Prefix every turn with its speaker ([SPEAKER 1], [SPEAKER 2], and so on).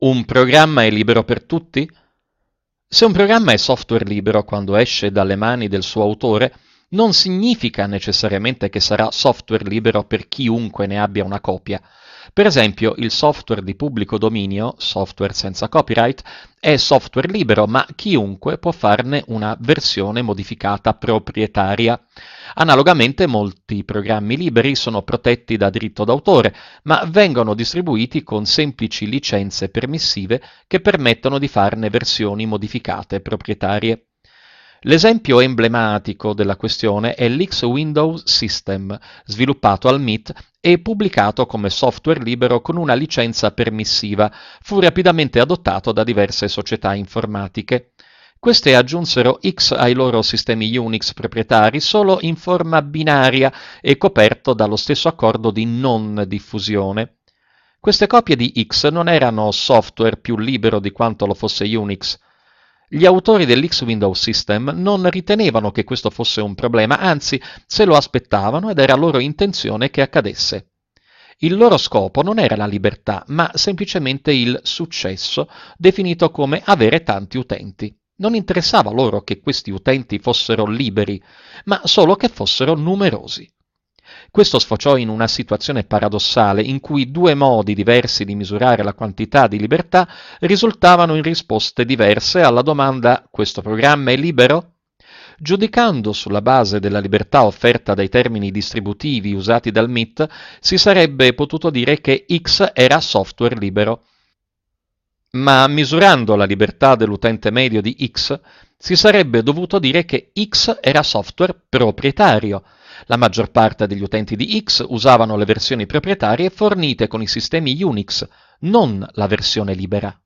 [SPEAKER 1] Un programma è libero per tutti? Se un programma è software libero quando esce dalle mani del suo autore, non significa necessariamente che sarà software libero per chiunque ne abbia una copia. Per esempio, il software di pubblico dominio, software senza copyright, è software libero, ma chiunque può farne una versione modificata proprietaria. Analogamente, molti programmi liberi sono protetti da diritto d'autore, ma vengono distribuiti con semplici licenze permissive che permettono di farne versioni modificate proprietarie. L'esempio emblematico della questione è l'X Windows System, sviluppato al MIT e pubblicato come software libero con una licenza permissiva. Fu rapidamente adottato da diverse società informatiche. Queste aggiunsero X ai loro sistemi Unix proprietari solo in forma binaria e coperto dallo stesso accordo di non diffusione. Queste copie di X non erano software più libero di quanto lo fosse Unix. Gli autori dell'X Windows System non ritenevano che questo fosse un problema, anzi se lo aspettavano ed era loro intenzione che accadesse. Il loro scopo non era la libertà, ma semplicemente il successo, definito come avere tanti utenti. Non interessava loro che questi utenti fossero liberi, ma solo che fossero numerosi. Questo sfociò in una situazione paradossale in cui due modi diversi di misurare la quantità di libertà risultavano in risposte diverse alla domanda «Questo programma è libero?». Giudicando sulla base della libertà offerta dai termini distributivi usati dal MIT, si sarebbe potuto dire che X era software libero. Ma misurando la libertà dell'utente medio di X, si sarebbe dovuto dire che X era software proprietario. La maggior parte degli utenti di X usavano le versioni proprietarie fornite con i sistemi Unix, non la versione libera.